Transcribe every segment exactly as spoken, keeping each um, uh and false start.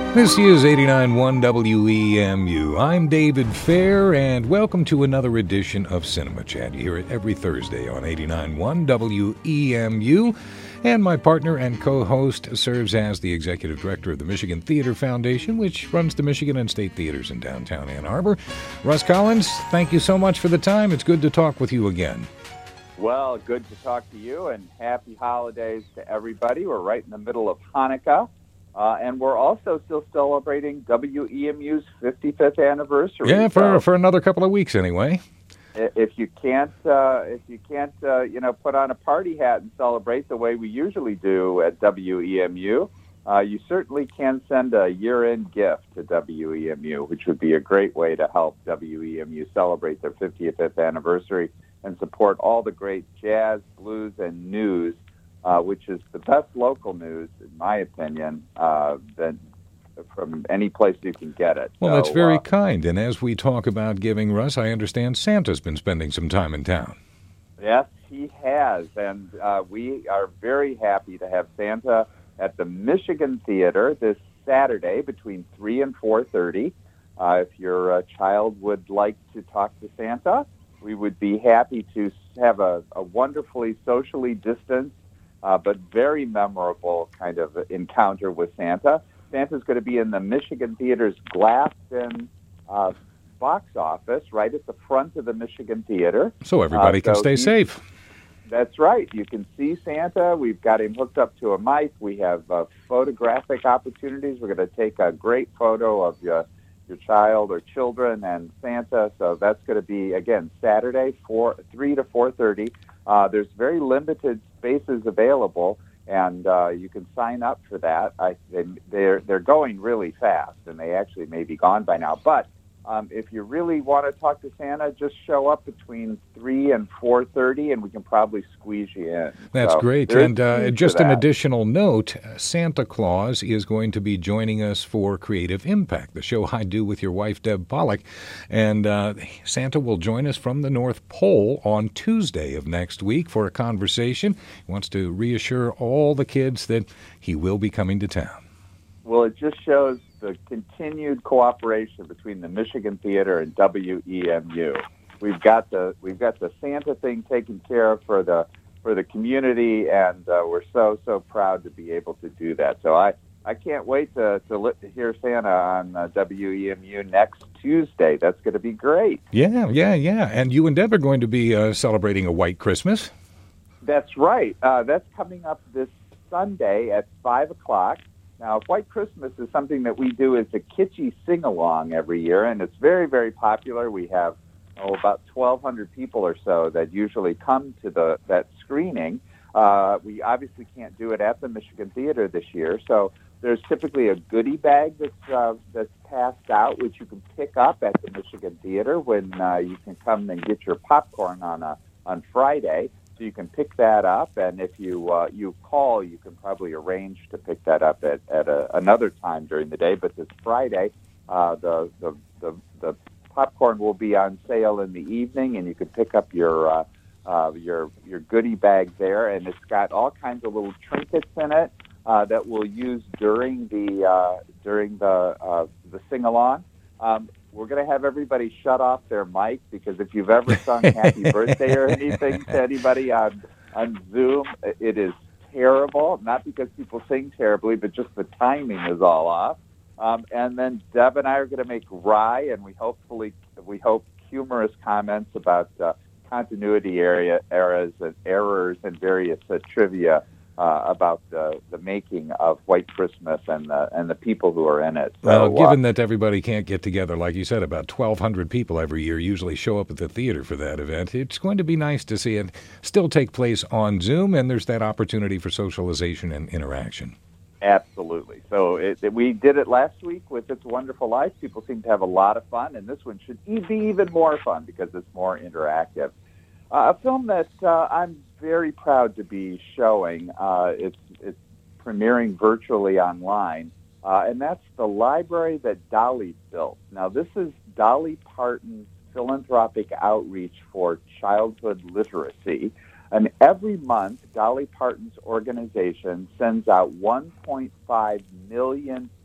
This is eighty-nine point one W E M U. I'm David Fair, and welcome to another edition of Cinema Chat. You hear it every Thursday on eighty-nine point one W E M U. And my partner and co-host serves as the executive director of the Michigan Theater Foundation, which runs the Michigan and State Theaters in downtown Ann Arbor. Russ Collins, thank you so much for the time. It's good to talk with you again. Well, good to talk to you, and happy holidays to everybody. We're right in the middle of Hanukkah. Uh, and we're also still celebrating W E M U's fifty-fifth anniversary. Yeah, for so for another couple of weeks anyway. If you can't, uh, if you can't, uh, you know, put on a party hat and celebrate the way we usually do at W E M U, uh, you certainly can send a year-end gift to W E M U, which would be a great way to help W E M U celebrate their fifty-fifth anniversary and support all the great jazz, blues, and news. Uh, which is the best local news, in my opinion, uh, that from any place you can get it. Well, so, that's very uh, kind. And as we talk about giving, Russ, I understand Santa's been spending some time in town. Yes, he has. And uh, we are very happy to have Santa at the Michigan Theater this Saturday between three and four thirty. Uh, if your uh, child would like to talk to Santa, we would be happy to have a, a wonderfully socially distanced Uh, but very memorable kind of encounter with Santa. Santa's going to be in the Michigan Theater's glassed-in uh, box office right at the front of the Michigan Theater. So everybody uh, can so stay safe. That's right. You can see Santa. We've got him hooked up to a mic. We have uh, photographic opportunities. We're going to take a great photo of your, your child or children and Santa. So that's going to be, again, Saturday, four, three to four thirty. Uh, there's very limited spaces available, and uh, you can sign up for that. I, they, they're they're going really fast, and they actually may be gone by now. But um, if you really want to talk to Santa, just show up between three and four thirty, and we can probably squeeze you in. That's so great. And uh, just an additional note: Santa Claus is going to be joining us for Creative Impact, the show I do with your wife Deb Pollack, and uh, Santa will join us from the North Pole on Tuesday of next week for a conversation. He wants to reassure all the kids that he will be coming to town. Well, it just shows the continued cooperation between the Michigan Theater and W E M U. We've got the we've got the Santa thing taken care of for the for the community, and uh, we're so so proud to be able to do that. So I, I can't wait to to, li- to hear Santa on uh, W E M U next Tuesday. That's going to be great. Yeah, yeah, yeah. And you and Deb are going to be uh, celebrating a white Christmas. That's right. Uh, that's coming up this Sunday at five o'clock. Now, White Christmas is something that we do as a kitschy sing-along every year, and it's very, very popular. We have oh, about twelve hundred people or so that usually come to the that screening. Uh, we obviously can't do it at the Michigan Theater this year, so there's typically a goodie bag that's uh, that's passed out, which you can pick up at the Michigan Theater when uh, you can come and get your popcorn on a on Friday. So you can pick that up, and if you uh, you call, you can probably arrange to pick that up at, at a, another time during the day. But this Friday, uh, the, the the the popcorn will be on sale in the evening, and you can pick up your uh, uh, your your goodie bag there, and it's got all kinds of little trinkets in it uh, that we'll use during the uh, during the uh, the sing along. Um, We're going to have everybody shut off their mic, because if you've ever sung Happy Birthday or anything to anybody on, on Zoom, it is terrible. Not because people sing terribly, but just the timing is all off. Um, and then Deb and I are going to make wry, and we hopefully we hope humorous comments about uh, continuity area errors and errors and various uh, trivia Uh, about the, the making of White Christmas and the, and the people who are in it. So, well, given uh, that everybody can't get together, like you said, about twelve hundred people every year usually show up at the theater for that event, it's going to be nice to see it still take place on Zoom, and there's that opportunity for socialization and interaction. Absolutely. So it, it, we did it last week with It's a Wonderful Life. People seem to have a lot of fun, and this one should be even more fun because it's more interactive. Uh, a film that uh, I'm very proud to be showing. Uh, it's it's premiering virtually online, uh, and that's The Library That Dolly Built. Now, this is Dolly Parton's philanthropic outreach for childhood literacy. And every month, Dolly Parton's organization sends out one point five million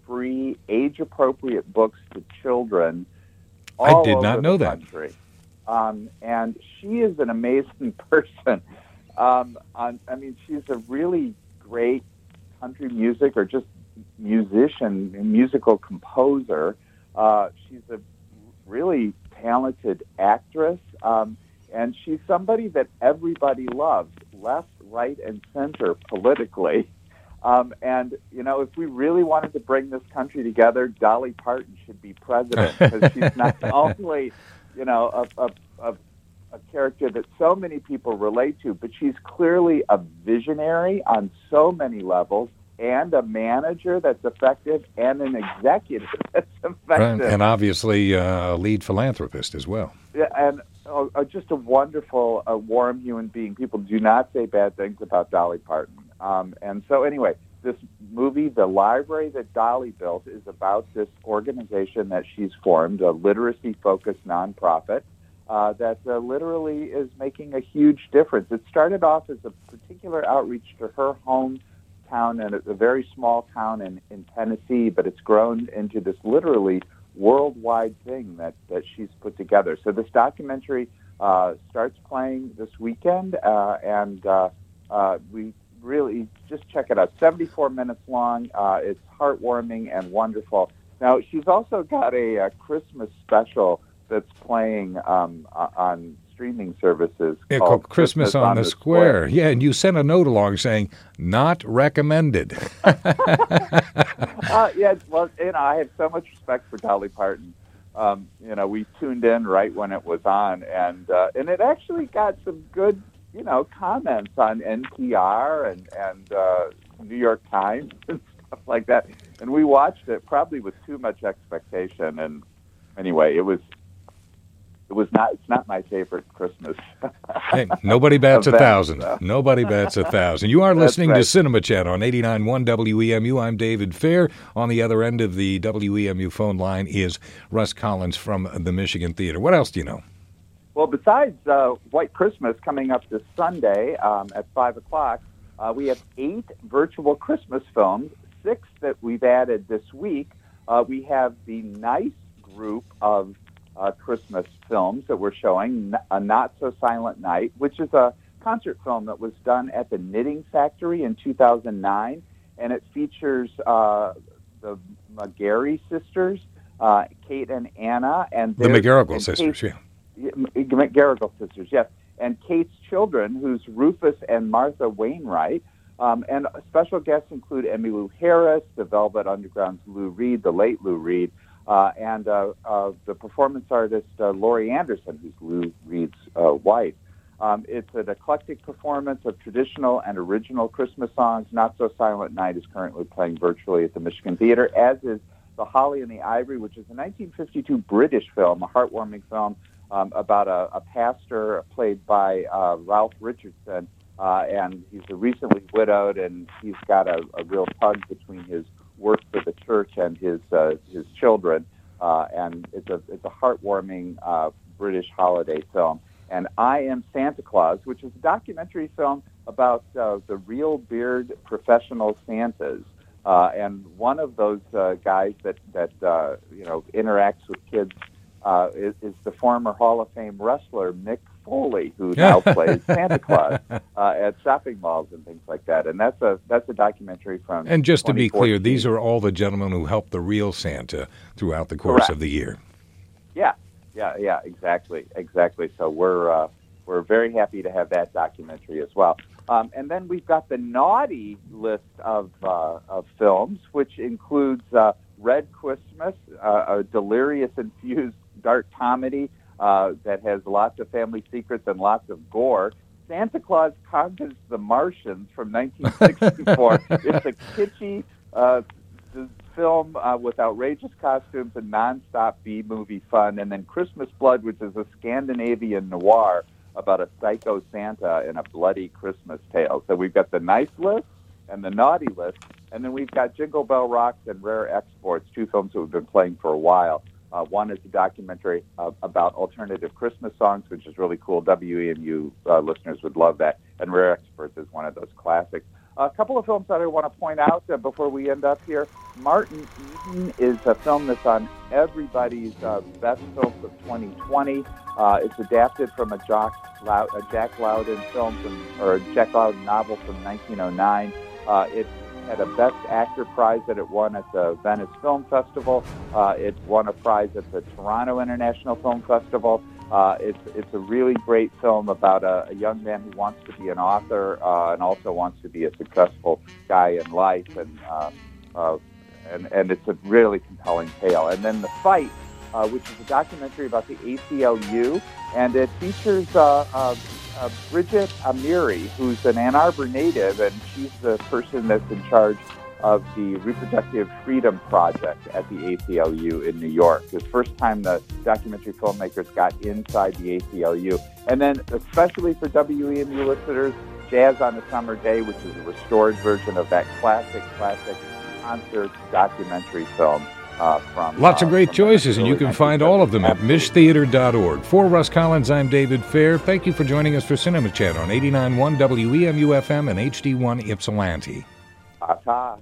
free, age-appropriate books to children I all did over not know the that. country. Um, and she is an amazing person. Um, on, I mean, she's a really great country music or just musician, musical composer. Uh, she's a really talented actress, um, and she's somebody that everybody loves, left, right, and center politically. Um, and, you know, if we really wanted to bring this country together, Dolly Parton should be president, because she's not only, you know, a, a, a, a character that so many people relate to, but she's clearly a visionary on so many levels, and a manager that's effective, and an executive that's effective. Right. And obviously uh, a lead philanthropist as well. Yeah, and uh, uh, just a wonderful, uh, warm human being. People do not say bad things about Dolly Parton. Um, and so anyway, this movie, The Library That Dolly Built, is about this organization that she's formed, a literacy-focused nonprofit uh, that uh, literally is making a huge difference. It started off as a particular outreach to her home town, and a very small town in, in Tennessee, but it's grown into this literally worldwide thing that, that she's put together. So this documentary uh, starts playing this weekend, uh, and uh, uh, we really just check it out. seventy-four minutes long. Uh, it's heartwarming and wonderful. Now, she's also got a, a Christmas special that's playing um, on streaming services Yeah, called called Christmas, Christmas on, on the, the Square. Square. Yeah, and you sent a note along saying, not recommended. uh, yeah, well, you know, I have so much respect for Dolly Parton. Um, you know, we tuned in right when it was on, and uh, and it actually got some good, you know, comments on N P R and, and uh, New York Times and stuff like that. And we watched it probably with too much expectation. And anyway, it was it was not. It's not my favorite Christmas. Hey, nobody bats event, a thousand. So. Nobody bats a thousand. You are listening right. to Cinema Chat on eighty-nine point one W E M U. I'm David Fair. On the other end of the W E M U phone line is Russ Collins from the Michigan Theater. What else do you know? Well, besides uh, White Christmas coming up this Sunday um, at five o'clock, uh, we have eight virtual Christmas films, six that we've added this week. Uh, we have the nice group of uh, Christmas films that we're showing, A Not So Silent Night, which is a concert film that was done at the Knitting Factory in two thousand nine, and it features uh, the McGarry sisters, uh, Kate and Anna. and The McGarrigle sisters, Kate, yeah. McGarrigle sisters, yes. And Kate's children, who's Rufus and Martha Wainwright. Um, and special guests include Emmylou Harris, the Velvet Underground's Lou Reed, the late Lou Reed, uh, and uh, uh, the performance artist uh, Laurie Anderson, who's Lou Reed's uh, wife. Um, it's an eclectic performance of traditional and original Christmas songs. Not So Silent Night is currently playing virtually at the Michigan Theater, as is The Holly and the Ivory, which is a nineteen fifty-two British film, a heartwarming film um, about a, a pastor played by uh, Ralph Richardson. Uh, and he's recently widowed, and he's got a, a real tug between his work for the church and his uh, his children. Uh, and it's a it's a heartwarming uh, British holiday film. And I Am Santa Claus, which is a documentary film about uh, the real beard professional Santas. Uh, and one of those uh, guys that that uh, you know interacts with kids uh, is, is the former Hall of Fame wrestler Mick Foley, who now plays Santa Claus uh, at shopping malls and things like that. And that's a that's a documentary from. And just to be clear, these are all the gentlemen who helped the real Santa throughout the course Correct. of the year. Yeah, yeah, yeah, exactly, exactly. So we're uh, we're very happy to have that documentary as well. Um, and then we've got the naughty list of uh, of films, which includes uh, Red Christmas, uh, a delirious-infused dark comedy uh, that has lots of family secrets and lots of gore. Santa Claus Conquers the Martians from nineteen sixty-four. It's a kitschy uh, film uh, with outrageous costumes and nonstop B-movie fun. And then Christmas Blood, which is a Scandinavian noir about a psycho Santa and a bloody Christmas tale. So we've got the nice list and the naughty list, and then we've got Jingle Bell Rocks and Rare Exports, two films that we've been playing for a while. Uh, one is a documentary uh, about alternative Christmas songs, which is really cool. W E M U uh, listeners would love that. And Rare Exports is one of those classics. a couple of films that I want to point out uh, before we end up here. Martin Eden is a film that's on everybody's uh, best films of twenty twenty. Uh, it's adapted from a Jack, Loud, a Jack Lowden film from, or a Jack Lowden novel from nineteen oh nine. Uh, it had a Best Actor prize that it won at the Venice Film Festival. Uh, it won a prize at the Toronto International Film Festival. Uh, it's it's a really great film about a, a young man who wants to be an author uh, and also wants to be a successful guy in life, and uh, uh, and and it's a really compelling tale. And then The Fight, uh, which is a documentary about the A C L U, and it features uh, uh, uh, Bridget Amiri, who's an Ann Arbor native, and she's the person that's in charge of the Reproductive Freedom Project at the A C L U in New York. It's the first time the documentary filmmakers got inside the A C L U. And then, especially for W E M U listeners, Jazz on a Summer Day, which is a restored version of that classic, classic concert documentary film. Uh, from, Lots of uh, great choices, and you can find all of them at Absolutely. mish theater dot org. For Russ Collins, I'm David Fair. Thank you for joining us for Cinema Chat on eighty-nine point one W E M U F M and H D one Ypsilanti. Ta-ta.